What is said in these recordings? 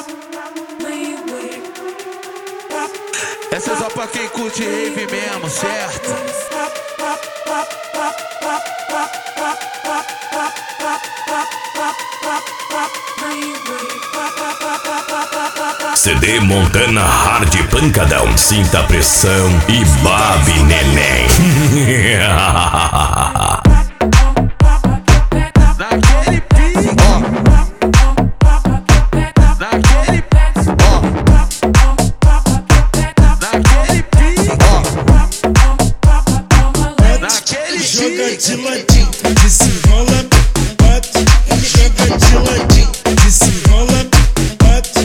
Essa é só pra quem curte rave mesmo, certo? CD Montana Hard Pancadão. Sinta a pressão e babe, neném. Naquele pique, naquele joga de ladinho, desenrola, bate, joga de ladinho, desenrola, bate,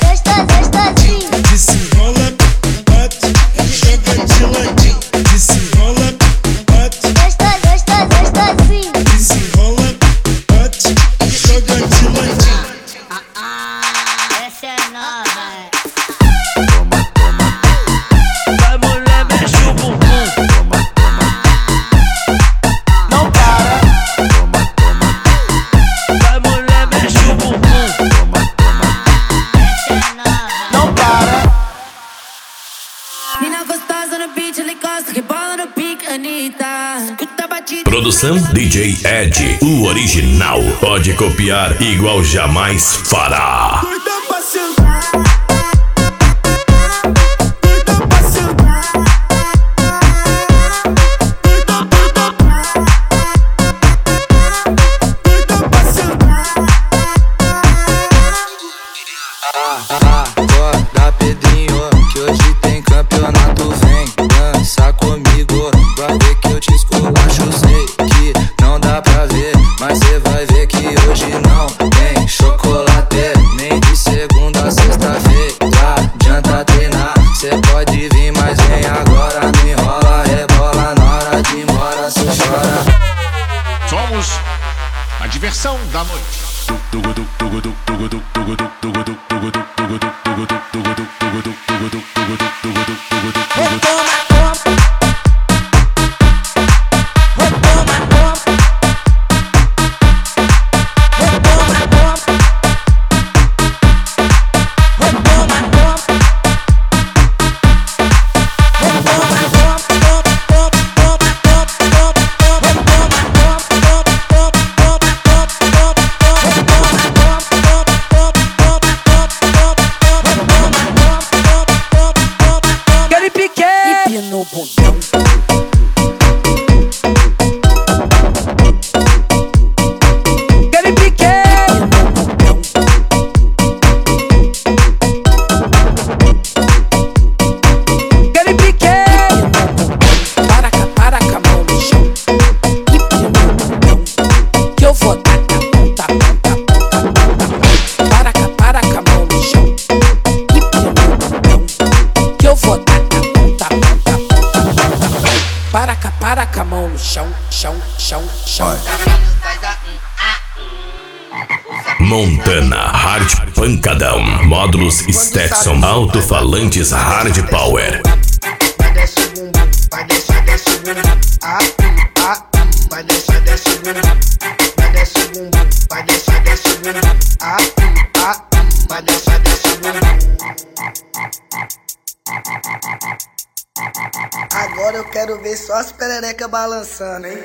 desenrola, bate, joga de ladinho, desenrola, bate, desenrola, bate, joga de ladinho. Essa é nova. Vai, mulher, mexe o bumbum. Não para. Vai, mulher, mexe o bumbum. Essa é nova. Não para. Mina gostosa no beat, ele gosta que bola no pique, Anitta. Escuta a batida. Produção DJ Ed, o original. Pode copiar igual jamais fará. Acorda, Pedrinho, que hoje tem campeonato. Vem dançar comigo, vai ver que eu te esculacho. Sei que não dá pra ver, mas cê vai ver que hoje não tem chocolate. Nem de segunda a sexta-feira adianta treinar. Cê pode vir, mas vem agora. Não enrola, rebola, na hora de ir embora cê chora. Somos a diversão da noite. No bundão. Quero pique. Quero pique. Para com a mão no chão. E no bundão. Que eu vou dar na ponta. Para com a mão no chão. E no bundão. Que eu vou dar na ponta. Para com a mão no chão. Montana Hard Pancadão. Módulos Stetson. Alto-falantes Hard Power. Vai desce o bumbum, vai desce o bumbum. Vai desce o bumbum. Vai desce o bumbum, vai desce o bumbum. Vai desce o bumbum. Agora eu quero ver só as pererecas balançando, hein?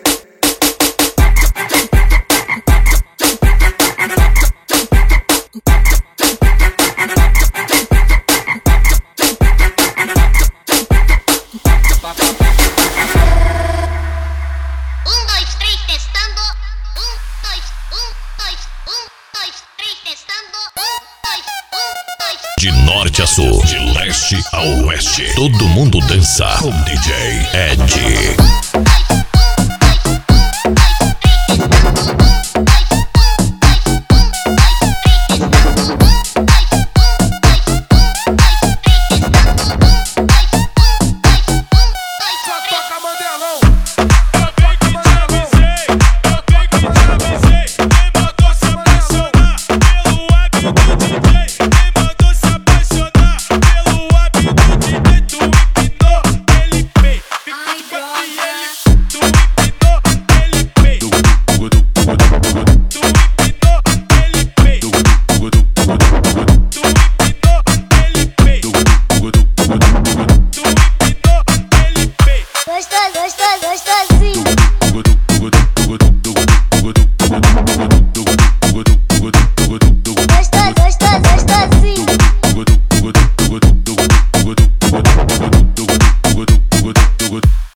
De norte a sul, de leste a oeste, todo mundo dança com DJ Ed.